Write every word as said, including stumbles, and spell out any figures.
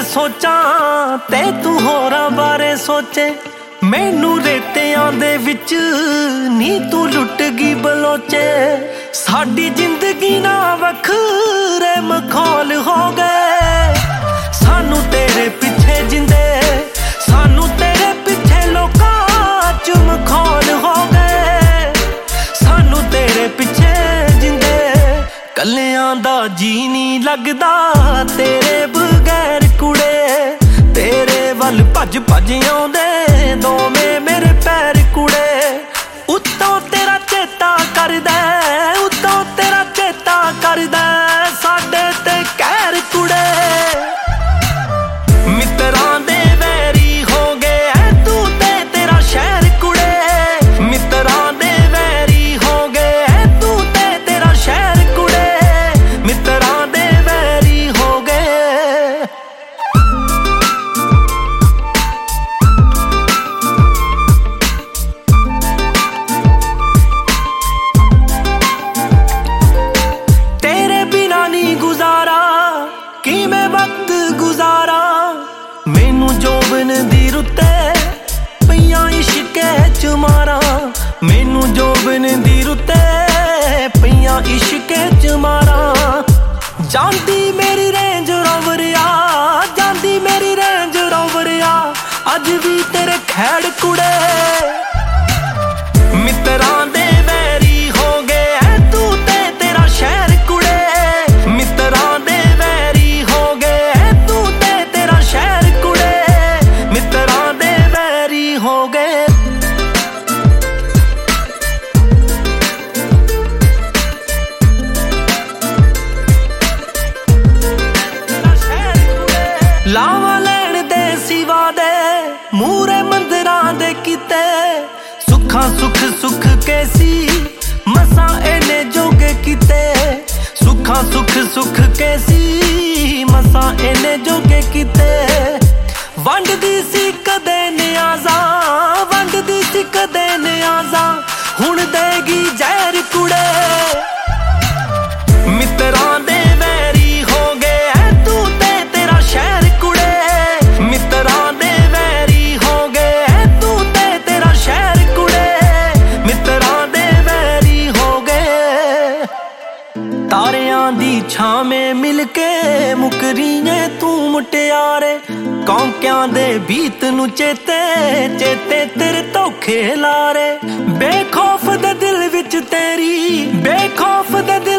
सोचां ते तू होरां बारे सोचे। मैनू रेतियां दे विच नी तू लुट गई बलोचे। साडी जिंदगी ना वखरे मखौल हो गए। सानू तेरे पिछे जिंदे सानू तेरे पिछे लोकां च मखौल हो गए। सानू तेरे पिछे जिंदे कलियां दा जी नहीं लगदा तेरे बगैर कुड़े। तेरे वल भज भज आउंदे दोवें मेरे पैर कुड़े। उत्तों तेरा चेता करदा उत्तों तेरा चेता करदा साडे ते कहर कुड़े। मित्रां दे वैरी हो गए तू ते तेरा शहर कुड़े। मित्रां दे वैरी हो गए तू ते तेरा शहर कुड़े। मित्रां दे वैरी हो गए। तेरे बिना नहीं गुजारा कि मैं वक्त गुजारा। मैनू जोबन दी रुते पईयां इश्के च मारा। मैनू जोबन दी रुते पईयां इश्के च मारा। जांदी मेरी रेंज रोवर आ जांदी मेरी रेंज रोवर आ अज भी तेरे खैड़ कुड़े। मित्रां दे वैरी हो गए तू ते तेरा शहर कुड़े। मित्रां दे वैरी हो गए तू ते तेरा शहर कुड़े। मित्रां दे वैरी हो गए। लावा लैण दे सिवा दे मूरे मंदिरां दे किते। सुखां सुख सुख कैसी मसां एने जोगे किते। सुखां सुख सुख कैसी मसां एने जोगे किते। वंडदी सी कदे नियाज़ा वंडदी सी कदे नियाज़ा हुण देगी जहर कुड़े। मित्रां दे वैरी हो गए तू ते तेरा शहर कुड़े। मित्रां दे वैरी हो गए तू ते तेरा शहर कुड़े। मित्रां दे वैरी हो गए। तारियां दी छावें मिलके मुकरीए तू मुटियारे। कौंकियां दे बीत नू चेते चेते तेरे धोखे लारे। बेखौफ दे दिल विच तेरी बेखौफ दे दिल